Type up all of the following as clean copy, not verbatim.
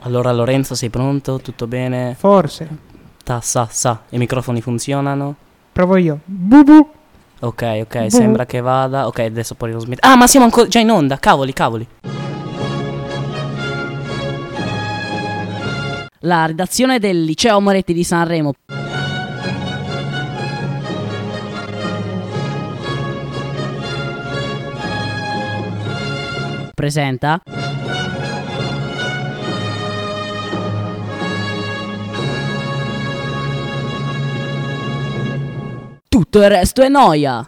Allora Lorenzo, sei pronto? Tutto bene? Forse. I microfoni funzionano? Provo io. Bubu. Ok, sembra che vada. Ok, adesso poi lo smetto. Ah, ma siamo ancora già in onda, cavoli. La redazione del Liceo Moretti di Sanremo presenta Tutto il resto è noia.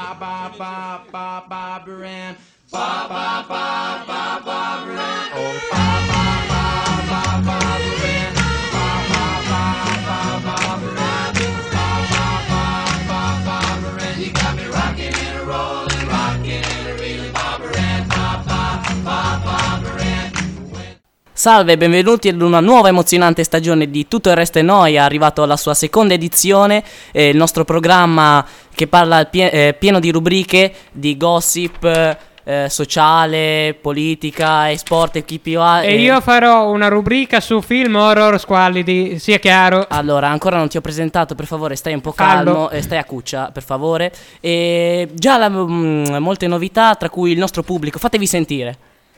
Salve, benvenuti ad una nuova emozionante stagione di Tutto il resto è noia, arrivato alla sua seconda edizione, il nostro programma che parla pieno di rubriche, di gossip, sociale, politica e sport e chi più ha. E io farò una rubrica su film horror squallidi, sia chiaro. Allora, ancora non ti ho presentato, per favore stai un po' calmo e stai a cuccia, per favore. E già molte novità, tra cui il nostro pubblico, fatevi sentire.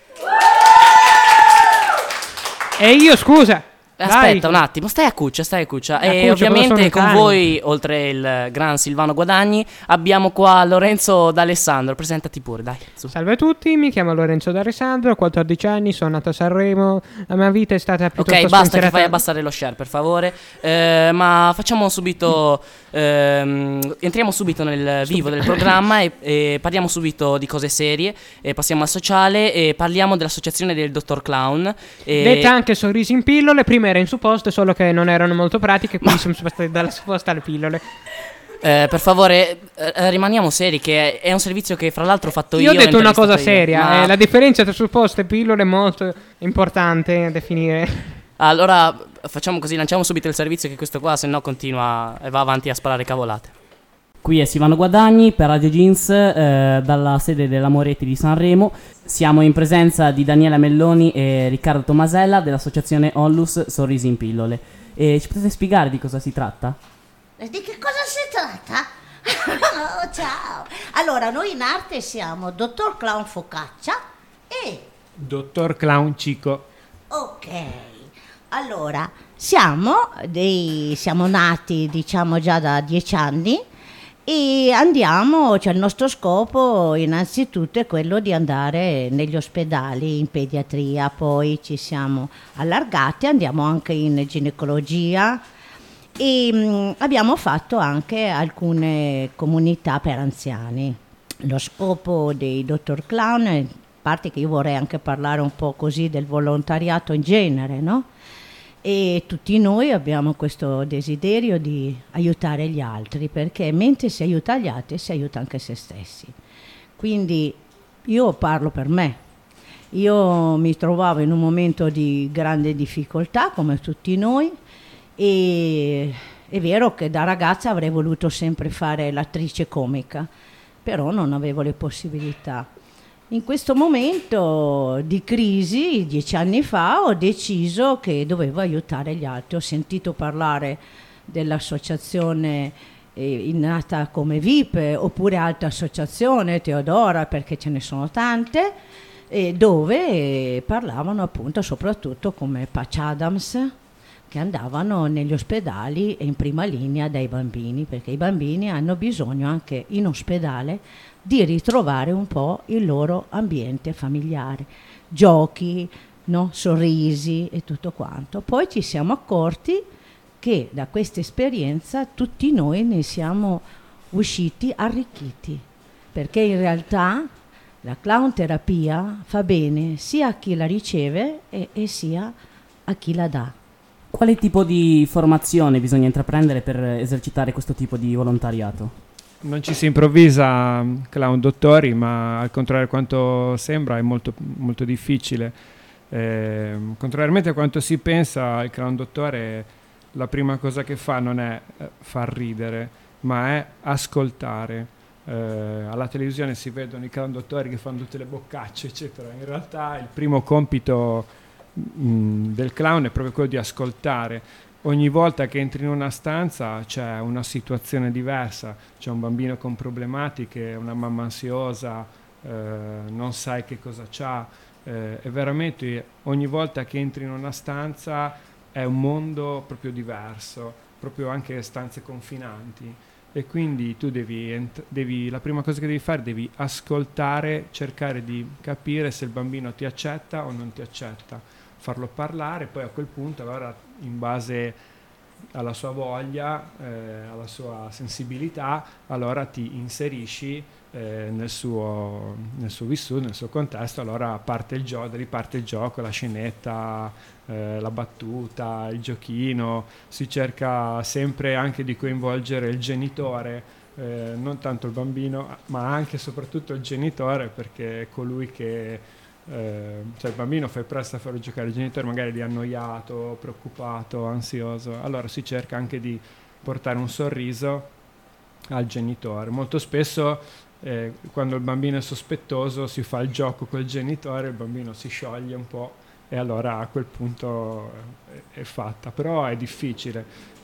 E io, scusa. Aspetta un attimo, stai a cuccia. E ovviamente con voi, oltre il gran Silvano Guadagni, abbiamo qua Lorenzo D'Alessandro. Presentati pure, dai. Su. Salve a tutti, mi chiamo Lorenzo D'Alessandro, ho 14 anni, sono nato a Sanremo. La mia vita è stata piuttosto Ok, basta che fai abbassare lo share, per favore. Ma facciamo subito entriamo subito nel vivo del programma e parliamo subito di cose serie. Passiamo al sociale e parliamo dell'associazione del Dottor Clown. Detta anche sorrisi in pillole, prima era in supposto, solo che non erano molto pratiche, quindi siamo spostati dalla supposta alle pillole. Per favore, rimaniamo seri, che è un servizio che fra l'altro ho fatto io. Io ho detto una cosa seria, ma... la differenza tra supposte e pillole è molto importante a definire. Allora facciamo così, lanciamo subito il servizio, che questo qua se no continua e va avanti a sparare cavolate. Qui è Silvano Guadagni per Radio Jeans, dalla sede della Moretti di Sanremo. Siamo in presenza di Daniela Melloni e Riccardo Tomasella dell'associazione Onlus Sorrisi in Pillole. Ci potete spiegare di cosa si tratta? Di che cosa si tratta? Oh, ciao! Allora, noi in arte siamo Dottor Clown Focaccia e... Dottor Clown Cico. Ok, allora, siamo nati, diciamo, già da 10 anni e andiamo, cioè il nostro scopo innanzitutto è quello di andare negli ospedali in pediatria, poi ci siamo allargati, andiamo anche in ginecologia e abbiamo fatto anche alcune comunità per anziani. Lo scopo dei Dottor Clown, a parte che io vorrei anche parlare un po' così del volontariato in genere, no? E tutti noi abbiamo questo desiderio di aiutare gli altri, perché mentre si aiuta gli altri si aiuta anche se stessi. Quindi io parlo per me. Io mi trovavo in un momento di grande difficoltà, come tutti noi, e è vero che da ragazza avrei voluto sempre fare l'attrice comica, però non avevo le possibilità. In questo momento di crisi, 10 anni fa, ho deciso che dovevo aiutare gli altri. Ho sentito parlare dell'associazione nata come VIP, oppure altra associazione, Teodora, perché ce ne sono tante, dove parlavano appunto soprattutto come Patch Adams, che andavano negli ospedali e in prima linea dai bambini, perché i bambini hanno bisogno anche in ospedale di ritrovare un po' il loro ambiente familiare, giochi, no? Sorrisi e tutto quanto. Poi ci siamo accorti che da questa esperienza tutti noi ne siamo usciti arricchiti, perché in realtà la clown terapia fa bene sia a chi la riceve e sia a chi la dà. Quale tipo di formazione bisogna intraprendere per esercitare questo tipo di volontariato? Non ci si improvvisa clown dottori, ma al contrario quanto sembra è molto, molto difficile. Contrariamente a quanto si pensa, il clown dottore la prima cosa che fa non è far ridere, ma è ascoltare. Alla televisione si vedono i clown dottori che fanno tutte le boccacce, eccetera. In realtà il primo compito del clown è proprio quello di ascoltare. Ogni volta che entri in una stanza c'è una situazione diversa, c'è un bambino con problematiche, una mamma ansiosa, non sai che cosa c'ha, e veramente ogni volta che entri in una stanza è un mondo proprio diverso, proprio anche stanze confinanti, e quindi tu devi la prima cosa che devi fare, devi ascoltare, cercare di capire se il bambino ti accetta o non ti accetta, farlo parlare, poi a quel punto allora in base alla sua voglia, alla sua sensibilità, allora ti inserisci nel suo vissuto, nel suo contesto, allora riparte il gioco, la scenetta, la battuta, il giochino, si cerca sempre anche di coinvolgere il genitore, non tanto il bambino, ma anche e soprattutto il genitore, perché è colui che cioè il bambino fai presto a farlo giocare, il genitore magari è annoiato, preoccupato, ansioso, allora si cerca anche di portare un sorriso al genitore. Molto spesso quando il bambino è sospettoso si fa il gioco col genitore, il bambino si scioglie un po' e allora a quel punto è fatta, però è difficile.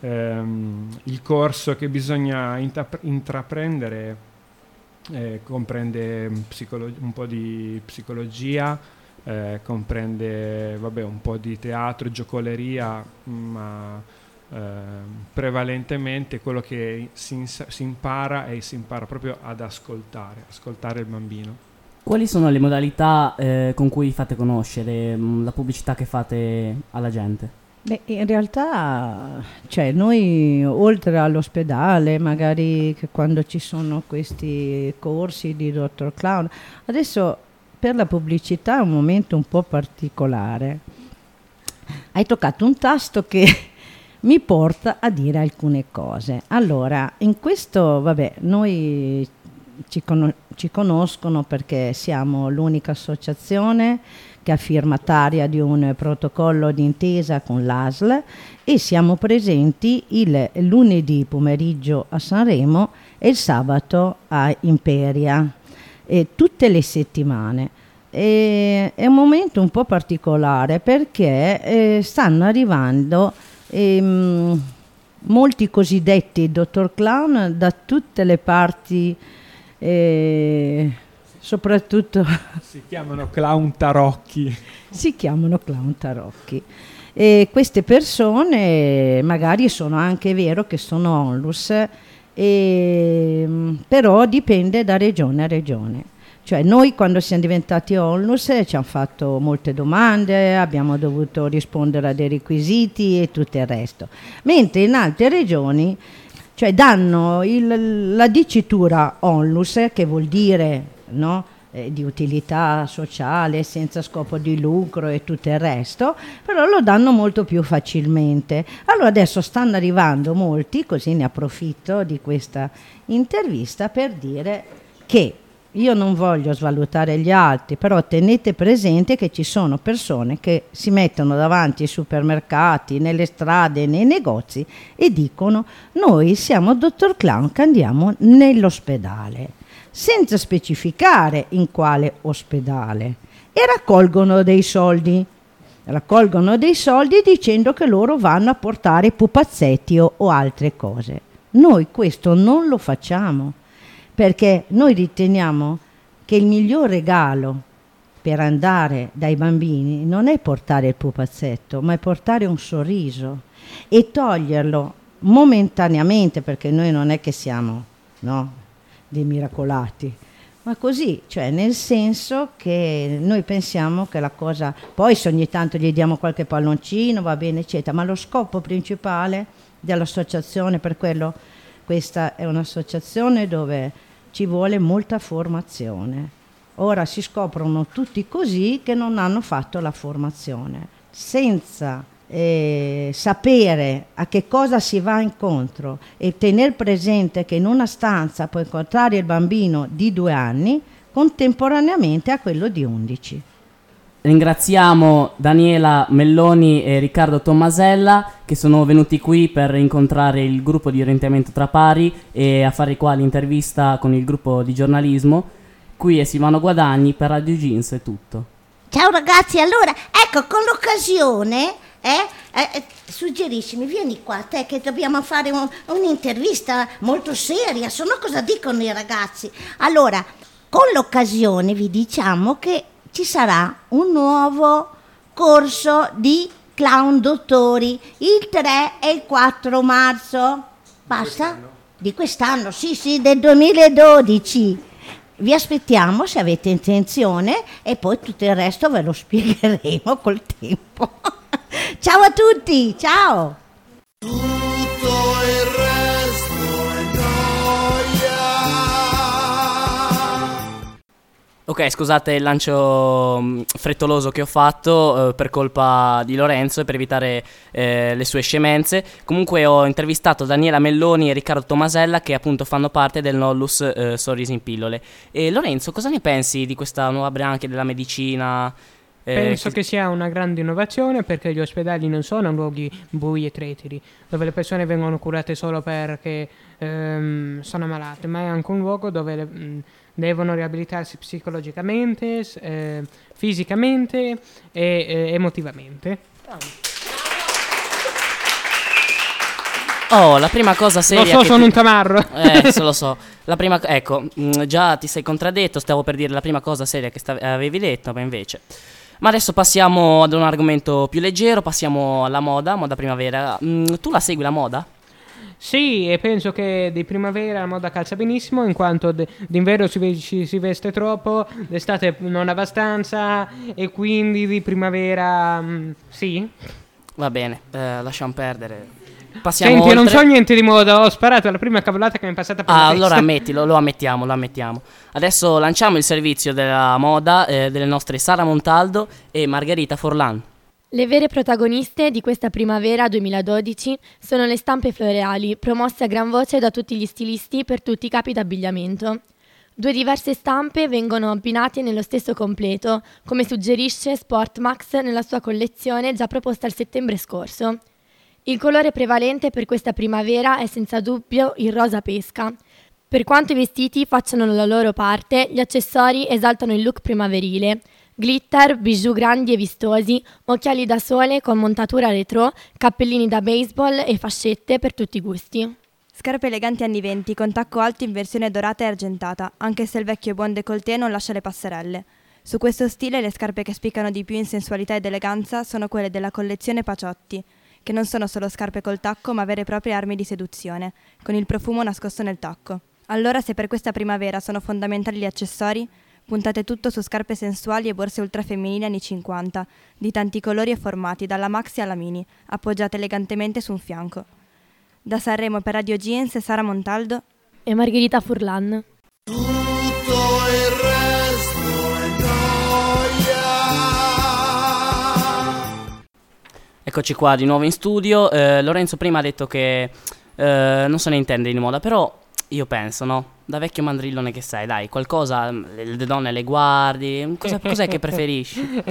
Il corso che bisogna intraprendere comprende un po' di psicologia, comprende un po' di teatro, giocoleria, ma prevalentemente quello che si impara proprio ad ascoltare il bambino. Quali sono le modalità con cui fate conoscere la pubblicità che fate alla gente? Beh, in realtà, cioè, noi oltre all'ospedale, magari che quando ci sono questi corsi di Dottor Clown, adesso per la pubblicità è un momento un po' particolare. Hai toccato un tasto che mi porta a dire alcune cose. Allora, in questo, noi ci conoscono perché siamo l'unica associazione che è firmataria di un protocollo d'intesa con l'ASL e siamo presenti il lunedì pomeriggio a Sanremo e il sabato a Imperia, tutte le settimane. È un momento un po' particolare perché stanno arrivando molti cosiddetti Dottor Clown da tutte le parti, soprattutto si chiamano clown tarocchi. E queste persone magari sono anche vero che sono onlus, però dipende da regione a regione. Cioè noi quando siamo diventati onlus ci hanno fatto molte domande, abbiamo dovuto rispondere a dei requisiti e tutto il resto, mentre in altre regioni danno la dicitura onlus, che vuol dire di utilità sociale, senza scopo di lucro e tutto il resto, però lo danno molto più facilmente. Allora adesso stanno arrivando molti, così ne approfitto di questa intervista per dire che io non voglio svalutare gli altri, però tenete presente che ci sono persone che si mettono davanti ai supermercati, nelle strade, nei negozi e dicono: noi siamo Dottor Clown che andiamo nell'ospedale, senza specificare in quale ospedale, e raccolgono dei soldi dicendo che loro vanno a portare pupazzetti o altre cose. Noi questo non lo facciamo, perché noi riteniamo che il miglior regalo per andare dai bambini non è portare il pupazzetto, ma è portare un sorriso e toglierlo momentaneamente, perché noi non è che siamo dei miracolati, ma così, cioè nel senso che noi pensiamo che la cosa, poi se ogni tanto gli diamo qualche palloncino va bene eccetera, ma lo scopo principale dell'associazione, per quello questa è un'associazione dove ci vuole molta formazione. Ora si scoprono tutti così che non hanno fatto la formazione, senza sapere a che cosa si va incontro e tener presente che in una stanza puoi incontrare il bambino di 2 anni contemporaneamente a quello di 11. Ringraziamo Daniela Melloni e Riccardo Tommasella che sono venuti qui per incontrare il gruppo di orientamento tra pari e a fare qua l'intervista con il gruppo di giornalismo. Qui è Silvano Guadagni per Radio Jeans, è tutto. Ciao ragazzi, allora, ecco, con l'occasione, suggeriscimi, vieni qua, te che dobbiamo fare un'intervista molto seria, se no cosa dicono i ragazzi? Allora, con l'occasione vi diciamo che ci sarà un nuovo corso di clown dottori il 3 e il 4 marzo. Basta? Di quest'anno, sì, del 2012. Vi aspettiamo se avete intenzione e poi tutto il resto ve lo spiegheremo col tempo. Ciao a tutti, ciao! Tutto il resto è noia. Ok, scusate il lancio frettoloso che ho fatto per colpa di Lorenzo e per evitare le sue scemenze. Comunque ho intervistato Daniela Melloni e Riccardo Tomasella, che appunto fanno parte del Nollus Sorrisi in Pillole. E Lorenzo, cosa ne pensi di questa nuova branca della medicina? Penso che sia una grande innovazione, perché gli ospedali non sono luoghi bui e tretiri, dove le persone vengono curate solo perché sono malate, ma è anche un luogo dove devono riabilitarsi psicologicamente, fisicamente e emotivamente. Oh, la prima cosa seria. Lo so, sono un tamarro. Lo so. La prima, ecco, già ti sei contraddetto, stavo per dire la prima cosa seria che avevi detto, ma invece. Ma adesso passiamo ad un argomento più leggero, passiamo alla moda primavera. Tu la segui la moda? Sì, e penso che di primavera la moda calza benissimo, in quanto d'inverno si veste troppo, d'estate non abbastanza, e quindi di primavera sì. Va bene, lasciamo perdere. Passiamo Senti, io non oltre. so niente di moda, ho sparato la prima cavolata che mi è passata per la testa. Allora ammettilo, lo ammettiamo. Adesso lanciamo il servizio della moda delle nostre Sara Montaldo e Margherita Forlan. Le vere protagoniste di questa primavera 2012 sono le stampe floreali, promosse a gran voce da tutti gli stilisti per tutti i capi d'abbigliamento. Due diverse stampe vengono abbinate nello stesso completo, come suggerisce Sportmax nella sua collezione già proposta il settembre scorso. Il colore prevalente per questa primavera è senza dubbio il rosa pesca. Per quanto i vestiti facciano la loro parte, gli accessori esaltano il look primaverile. Glitter, bijou grandi e vistosi, occhiali da sole con montatura retro, cappellini da baseball e fascette per tutti i gusti. Scarpe eleganti anni 20 con tacco alto in versione dorata e argentata, anche se il vecchio buon décolleté non lascia le passerelle. Su questo stile le scarpe che spiccano di più in sensualità ed eleganza sono quelle della collezione Paciotti, che non sono solo scarpe col tacco ma vere e proprie armi di seduzione, con il profumo nascosto nel tacco. Allora, se per questa primavera sono fondamentali gli accessori, puntate tutto su scarpe sensuali e borse ultra femminili anni 50, di tanti colori e formati, dalla maxi alla mini, appoggiate elegantemente su un fianco. Da Sanremo per Radio Jeans, Sara Montaldo e Margherita Furlan. Tutto il resto è noia. Eccoci qua di nuovo in studio. Lorenzo prima ha detto che non se ne intende di moda, però io penso, no? Da vecchio mandrillone che sei, dai, qualcosa, le donne le guardi, cos'è che preferisci?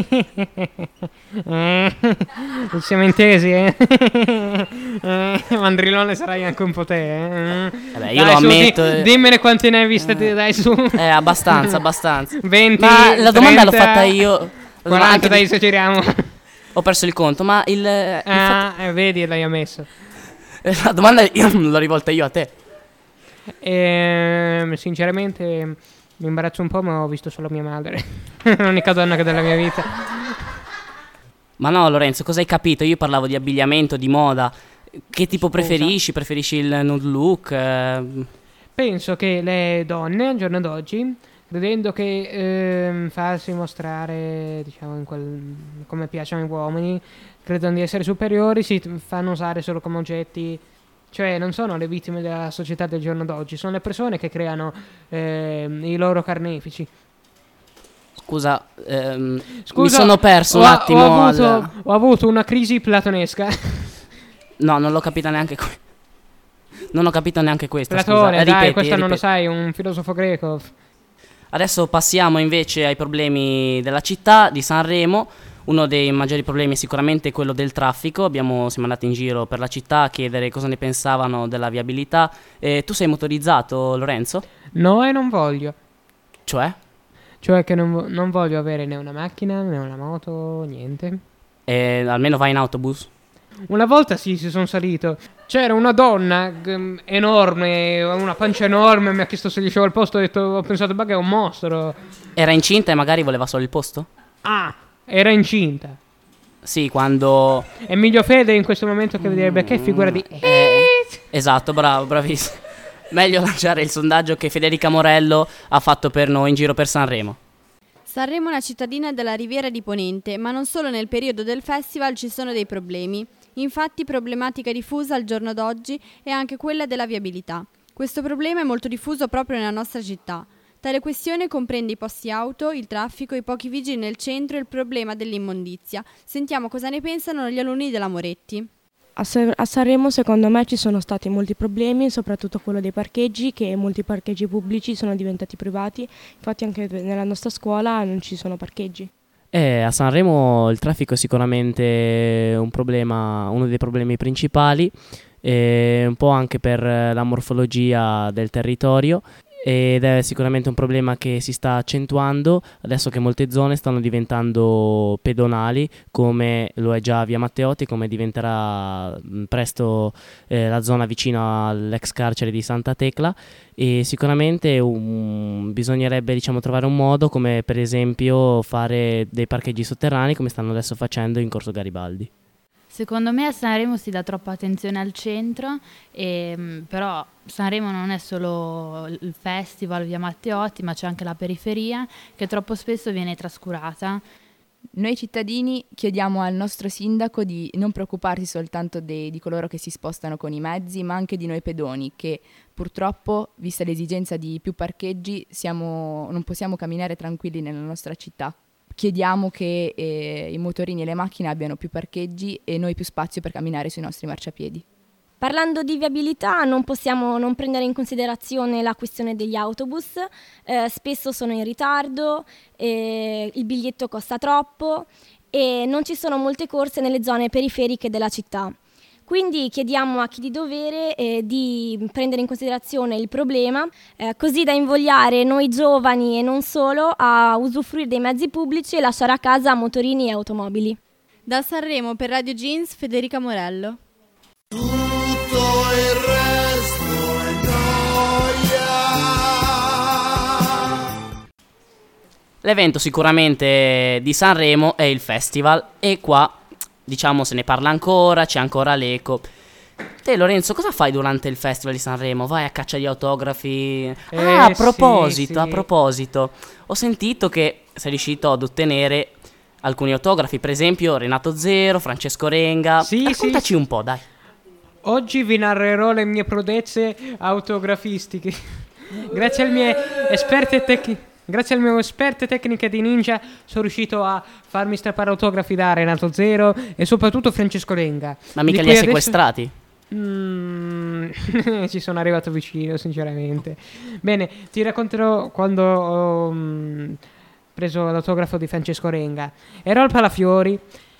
Siamo intesi, eh? Mandrillone sarai anche un po' te, Vabbè, io dai, lo su, ammetto. dimmene quante ne hai viste, dai su. Abbastanza. 20, Ma la domanda 30, l'ho fatta io. 40, Anche dai, esageriamo. Ho perso il conto, ma il fatto- Vedi, l'hai ammesso. la domanda io l'ho rivolta io a te. Sinceramente mi imbarazzo un po', ma ho visto solo mia madre. L'unica donna che della mia vita. Ma no, Lorenzo, cosa hai capito? Io parlavo di abbigliamento, di moda. Che tipo preferisci? Preferisci il nude look? Penso che le donne al giorno d'oggi, credendo che farsi mostrare, diciamo, come piacciono agli uomini, credono di essere superiori, si fanno usare solo come oggetti. Cioè, non sono le vittime della società del giorno d'oggi, sono le persone che creano i loro carnefici. Scusa, mi sono perso un attimo. Ho avuto una crisi platonesca. No, non l'ho capita neanche non ho capito neanche questa. Platone, scusa. dai, questo non lo sai, un filosofo greco. Adesso passiamo invece ai problemi della città di Sanremo. Uno dei maggiori problemi è sicuramente quello del traffico. Siamo andati in giro per la città a chiedere cosa ne pensavano della viabilità. Tu sei motorizzato, Lorenzo? No, e non voglio. Cioè? Cioè che non voglio avere né una macchina né una moto, niente. E almeno vai in autobus? Una volta sì, ci sono salito. C'era una donna enorme, una pancia enorme, mi ha chiesto se gli c'era il posto, ho pensato, che è un mostro. Era incinta e magari voleva solo il posto? Ah, era incinta. Sì, quando... Emilio Fede in questo momento che vedrebbe che figura di... Esatto, bravo, bravissimo. Meglio lanciare il sondaggio che Federica Morello ha fatto per noi in giro per Sanremo. Sanremo è una cittadina della Riviera di Ponente, ma non solo nel periodo del festival ci sono dei problemi. Infatti, problematica diffusa al giorno d'oggi è anche quella della viabilità. Questo problema è molto diffuso proprio nella nostra città. Tale questione comprende i posti auto, il traffico, i pochi vigili nel centro e il problema dell'immondizia. Sentiamo cosa ne pensano gli alunni della Moretti. A Sanremo secondo me ci sono stati molti problemi, soprattutto quello dei parcheggi, che molti parcheggi pubblici sono diventati privati, infatti anche nella nostra scuola non ci sono parcheggi. A Sanremo il traffico è sicuramente un problema, uno dei problemi principali, un po' anche per la morfologia del territorio, ed è sicuramente un problema che si sta accentuando adesso che molte zone stanno diventando pedonali, come lo è già via Matteotti, come diventerà presto la zona vicino all'ex carcere di Santa Tecla, e sicuramente bisognerebbe trovare un modo, come per esempio fare dei parcheggi sotterranei come stanno adesso facendo in Corso Garibaldi. Secondo me a Sanremo si dà troppa attenzione al centro, però Sanremo non è solo il festival via Matteotti, ma c'è anche la periferia che troppo spesso viene trascurata. Noi cittadini chiediamo al nostro sindaco di non preoccuparsi soltanto di coloro che si spostano con i mezzi, ma anche di noi pedoni, che purtroppo, vista l'esigenza di più parcheggi, non possiamo camminare tranquilli nella nostra città. Chiediamo che i motorini e le macchine abbiano più parcheggi e noi più spazio per camminare sui nostri marciapiedi. Parlando di viabilità non possiamo non prendere in considerazione la questione degli autobus, spesso sono in ritardo, il biglietto costa troppo e non ci sono molte corse nelle zone periferiche della città. Quindi chiediamo a chi di dovere di prendere in considerazione il problema, così da invogliare noi giovani e non solo a usufruire dei mezzi pubblici e lasciare a casa motorini e automobili. Da Sanremo per Radio Jeans, Federica Morello. Tutto il resto è noia. L'evento sicuramente di Sanremo è il festival e qua se ne parla ancora, c'è ancora l'eco. Te Lorenzo, cosa fai durante il festival di Sanremo? Vai a caccia di autografi? A proposito, ho sentito che sei riuscito ad ottenere alcuni autografi, per esempio Renato Zero, Francesco Renga. Raccontaci un po', dai. Oggi vi narrerò le mie prodezze autografistiche. Grazie alle mie esperte tecniche di ninja sono riuscito a farmi strappare autografi da Renato Zero e soprattutto Francesco Renga. Ma mica li hai sequestrati? Ci sono arrivato vicino, sinceramente. Bene, ti racconterò quando ho preso l'autografo di Francesco Renga. Ero al Palafiori,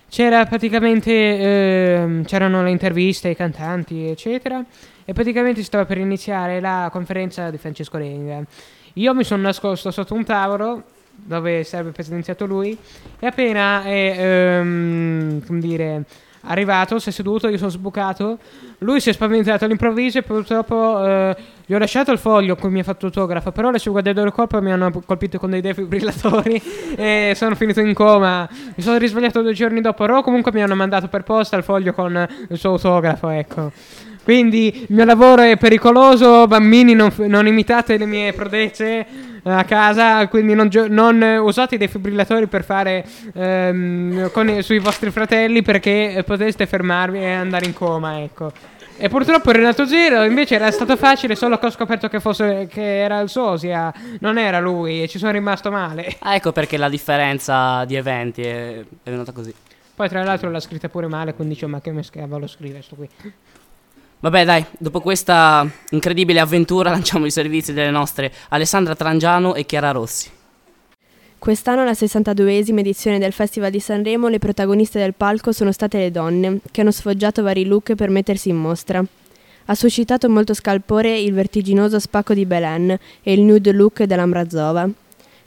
c'erano le interviste ai cantanti, eccetera, e praticamente stava per iniziare la conferenza di Francesco Renga. Io mi sono nascosto sotto un tavolo dove sarebbe presenziato lui e appena è arrivato, si è seduto, io sono sbucato, lui si è spaventato all'improvviso e purtroppo gli ho lasciato il foglio con cui mi ha fatto l'autografo, però le sue guardate del corpo mi hanno colpito con dei defibrillatori e sono finito in coma. Mi sono risvegliato 2 giorni dopo, però comunque mi hanno mandato per posta il foglio con il suo autografo, ecco. Quindi il mio lavoro è pericoloso, bambini, non imitate le mie prodezze a casa, quindi non usate i defibrillatori per fare sui vostri fratelli, perché potreste fermarvi e andare in coma, ecco. E purtroppo Renato Zero invece era stato facile, solo che ho scoperto che era il sosia, non era lui, e ci sono rimasto male. Ecco perché la differenza di eventi è venuta così. Poi tra l'altro l'ha scritta pure male, quindi dicevo, ma che cavolo scrive sto qui? Vabbè dai, dopo questa incredibile avventura lanciamo i servizi delle nostre Alessandra Trangiano e Chiara Rossi. Quest'anno, alla 62esima edizione del Festival di Sanremo, le protagoniste del palco sono state le donne, che hanno sfoggiato vari look per mettersi in mostra. Ha suscitato molto scalpore il vertiginoso spacco di Belen e il nude look della Mrazova.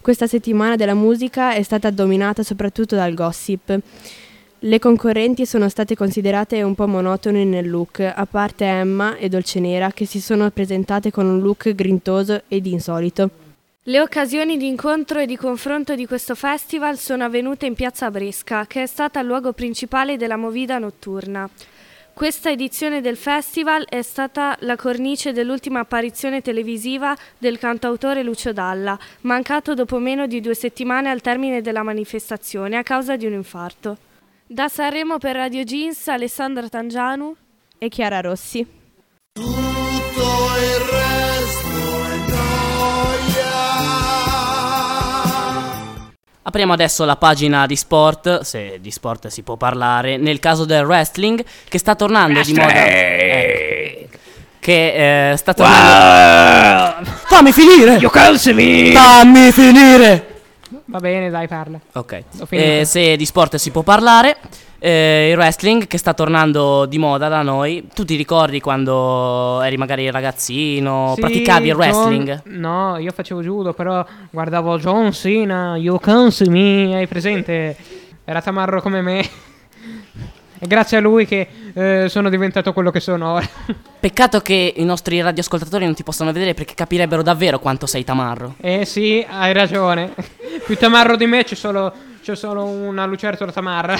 questa settimana della musica è stata dominata soprattutto dal gossip. Le concorrenti sono state considerate un po' monotone nel look, a parte Emma e Dolcenera che si sono presentate con un look grintoso ed insolito. Le occasioni di incontro e di confronto di questo festival sono avvenute in Piazza Bresca, che è stata il luogo principale della movida notturna. Questa edizione del festival è stata la cornice dell'ultima apparizione televisiva del cantautore Lucio Dalla, mancato dopo meno di 2 settimane al termine della manifestazione a causa di un infarto. Da Sanremo per Radio Jeans, Alessandra Tangianu e Chiara Rossi. Tutto il resto è noia. Apriamo adesso la pagina di sport, se di sport si può parlare, nel caso del wrestling, che sta tornando di moda. Che sta tornando. Fammi finire! Fammi finire! Va bene, dai, parla. Ok. Ho finito. Se di sport si può parlare, il wrestling che sta tornando di moda da noi. Tu ti ricordi quando eri magari ragazzino, Sì, praticavi il wrestling? No, io facevo judo, però guardavo John Cena, You Can See Me, hai presente? Era tamarro come me. E grazie a lui che sono diventato quello che sono ora. Peccato che i nostri radioascoltatori non ti possano vedere, perché capirebbero davvero quanto sei tamarro. Sì, hai ragione. Più tamarro di me c'è solo una lucertola tamarra.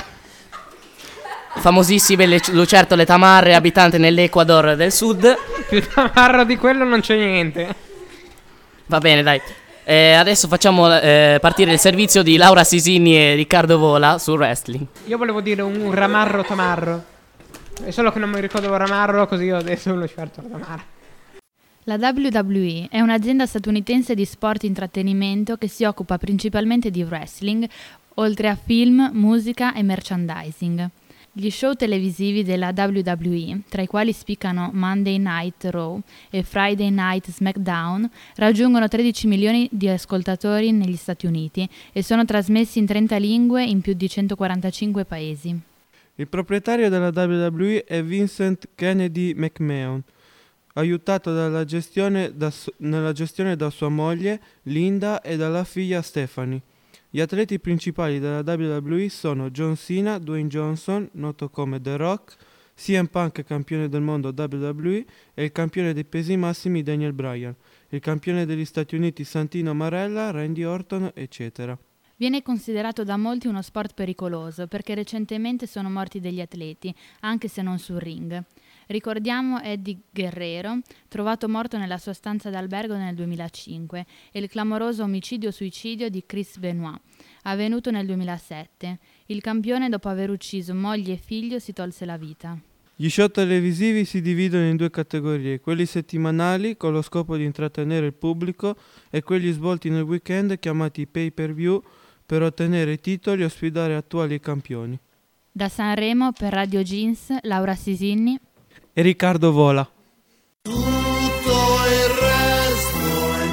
Famosissime lucertole tamarre, abitante nell'Ecuador del Sud. Più tamarro di quello non c'è niente. Va bene, dai. Adesso facciamo partire il servizio di Laura Sisini e Riccardo Vola sul wrestling. Io volevo dire un ramarro tamarro. È solo che non mi ricordo ramarro, così ho detto uno lucertola tamarra. La WWE è un'azienda statunitense di sport e intrattenimento che si occupa principalmente di wrestling, oltre a film, musica e merchandising. Gli show televisivi della WWE, tra i quali spiccano Monday Night Raw e Friday Night SmackDown, raggiungono 13 milioni di ascoltatori negli Stati Uniti e sono trasmessi in 30 lingue in più di 145 paesi. Il proprietario della WWE è Vincent Kennedy McMahon, aiutato nella gestione da sua moglie Linda e dalla figlia Stephanie. Gli atleti principali della WWE sono John Cena, Dwayne Johnson, noto come The Rock, CM Punk, campione del mondo WWE, e il campione dei pesi massimi Daniel Bryan, il campione degli Stati Uniti Santino Marella, Randy Orton, eccetera. Viene considerato da molti uno sport pericoloso perché recentemente sono morti degli atleti, anche se non sul ring. Ricordiamo Eddie Guerrero, trovato morto nella sua stanza d'albergo nel 2005, e il clamoroso omicidio-suicidio di Chris Benoit, avvenuto nel 2007. Il campione, dopo aver ucciso moglie e figlio, si tolse la vita. Gli show televisivi si dividono in 2 categorie, quelli settimanali con lo scopo di intrattenere il pubblico e quelli svolti nel weekend chiamati pay-per-view per ottenere i titoli o sfidare attuali campioni. Da Sanremo per Radio Jeans, Laura Sisini e Riccardo Vola. Tutto il resto è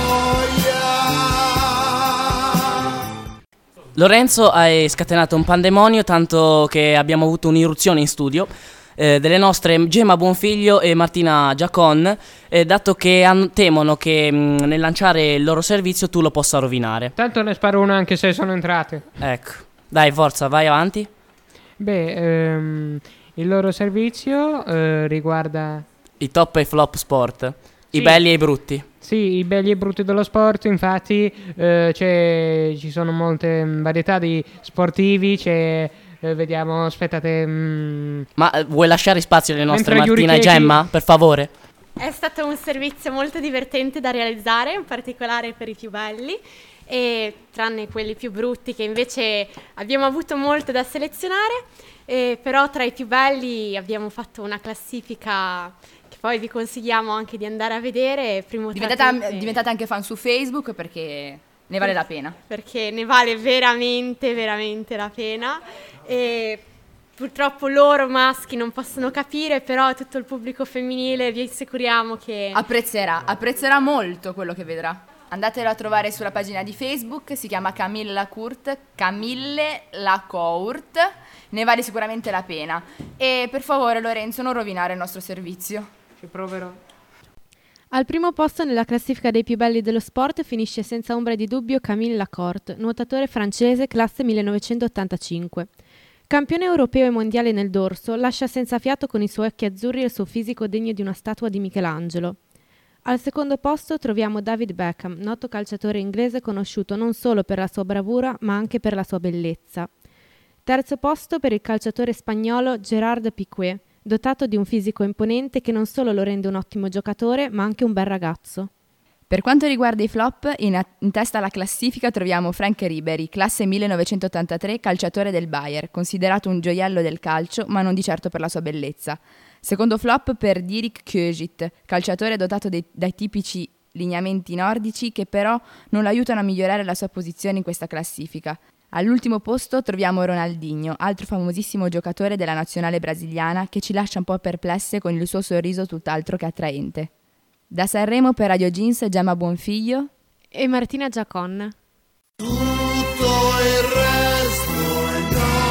noia. Lorenzo, hai scatenato un pandemonio, tanto che abbiamo avuto un'irruzione in studio delle nostre Gemma Buonfiglio e Martina Giacon, dato che temono che nel lanciare il loro servizio tu lo possa rovinare. Tanto ne sparo una anche se sono entrate. Ecco, dai, forza, vai avanti. Il loro servizio riguarda i top e i flop sport, sì. I belli e i brutti. Sì, i belli e i brutti dello sport, infatti ci sono molte varietà di sportivi, vediamo, aspettate. Ma vuoi lasciare spazio alle nostre Mentre Martina e Gemma, per favore? È stato un servizio molto divertente da realizzare, in particolare per i più belli, e tranne quelli più brutti che invece abbiamo avuto molto da selezionare, però tra i più belli abbiamo fatto una classifica che poi vi consigliamo anche di andare a vedere. Diventate anche fan su Facebook perché ne vale la pena. Perché ne vale veramente, veramente la pena. E purtroppo loro maschi non possono capire, però tutto il pubblico femminile vi assicuriamo che apprezzerà molto quello che vedrà. Andatelo a trovare sulla pagina di Facebook, si chiama Camille Lacourt, ne vale sicuramente la pena. E per favore Lorenzo, non rovinare il nostro servizio. Ci proverò. Al primo posto nella classifica dei più belli dello sport finisce senza ombra di dubbio Camille Lacourt, nuotatore francese classe 1985. Campione europeo e mondiale nel dorso, lascia senza fiato con i suoi occhi azzurri e il suo fisico degno di una statua di Michelangelo. Al secondo posto troviamo David Beckham, noto calciatore inglese conosciuto non solo per la sua bravura ma anche per la sua bellezza. Terzo posto per il calciatore spagnolo Gerard Piqué, dotato di un fisico imponente che non solo lo rende un ottimo giocatore, ma anche un bel ragazzo. Per quanto riguarda i flop, in testa alla classifica troviamo Frank Ribery, classe 1983, calciatore del Bayern, considerato un gioiello del calcio, ma non di certo per la sua bellezza. Secondo flop per Dirk Kuyt, calciatore dotato dai tipici lineamenti nordici che però non lo aiutano a migliorare la sua posizione in questa classifica. All'ultimo posto troviamo Ronaldinho, altro famosissimo giocatore della nazionale brasiliana che ci lascia un po' perplesse con il suo sorriso tutt'altro che attraente. Da Sanremo per Radio Jeans, Gemma Buonfiglio e Martina Giacon. Tutto il resto è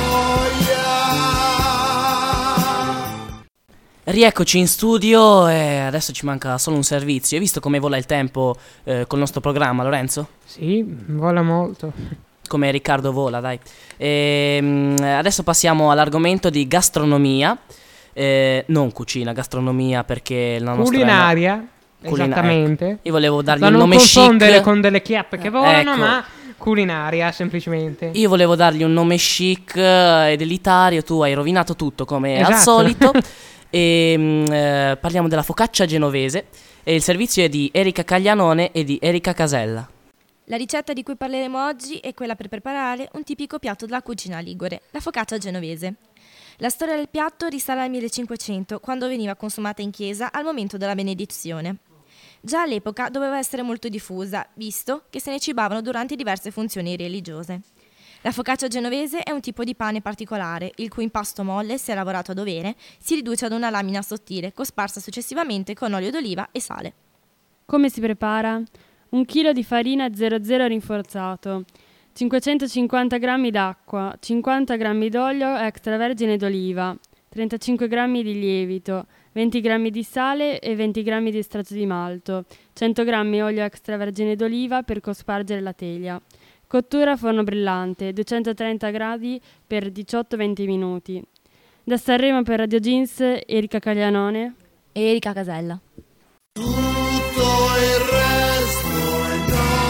noia. Rieccoci in studio e adesso ci manca solo un servizio. Hai visto come vola il tempo col nostro programma, Lorenzo? Sì, vola molto. Come Riccardo vola, dai. Adesso passiamo all'argomento di gastronomia. Non cucina, gastronomia, perché la nostra culinaria. Esattamente. Ecco. Io volevo dargli da un nome chic. Da non confondere con delle chiappe che volano, ecco. Ma culinaria semplicemente. Io volevo dargli un nome chic ed elitario, tu hai rovinato tutto come al solito. E parliamo della focaccia genovese e il servizio è di Erika Caglianone e di Erika Casella. La ricetta di cui parleremo oggi è quella per preparare un tipico piatto della cucina ligure, la focaccia genovese. La storia del piatto risale al 1500, quando veniva consumata in chiesa al momento della benedizione. Già all'epoca doveva essere molto diffusa, visto che se ne cibavano durante diverse funzioni religiose. La focaccia genovese è un tipo di pane particolare, il cui impasto molle, se lavorato a dovere, si riduce ad una lamina sottile, cosparsa successivamente con olio d'oliva e sale. Come si prepara? 1 chilo di farina 00 rinforzato, 550 g d'acqua, 50 g d'olio extravergine d'oliva, 35 g di lievito, 20 g di sale e 20 g di estratto di malto, 100 g olio extravergine d'oliva per cospargere la teglia. Cottura a forno brillante, 230 gradi per 18-20 minuti. Da Sanremo per Radio Jeans, Erika Caglianone e Erika Casella. Tutto il resto è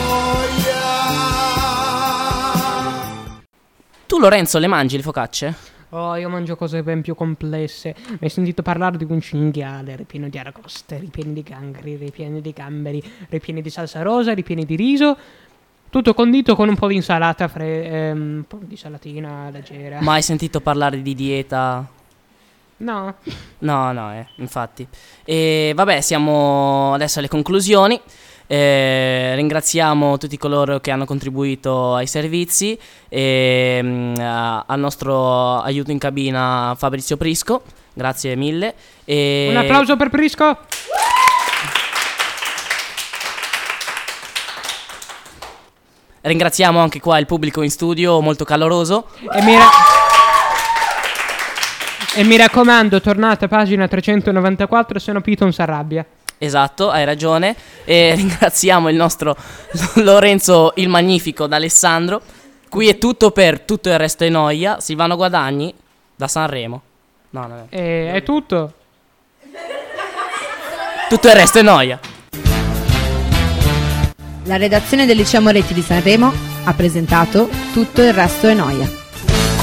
noia. Tu, Lorenzo, le mangi le focacce? Oh, io mangio cose ben più complesse. Mi hai sentito parlare di un cinghiale ripieno di aragoste, ripieni di gangheri, ripieni di gamberi, ripieni di salsa rosa, ripieni di riso, tutto condito con un po' di insalata, un po' di salatina leggera. Ma hai sentito parlare di dieta? No. No, infatti. E vabbè, siamo adesso alle conclusioni. Ringraziamo tutti coloro che hanno contribuito ai servizi e al nostro aiuto in cabina Fabrizio Prisco, grazie mille. Un applauso per Prisco. Ringraziamo anche qua il pubblico in studio, molto caloroso. E mi raccomando, tornate a pagina 394, se no Piton si arrabbia. Esatto, hai ragione. E ringraziamo il nostro Lorenzo il Magnifico d'Alessandro. Qui è tutto per Tutto il resto è noia. Silvano Guadagni da Sanremo. No. È tutto. Tutto il resto è noia. La redazione del Liceo Moretti di Sanremo ha presentato Tutto il resto è noia.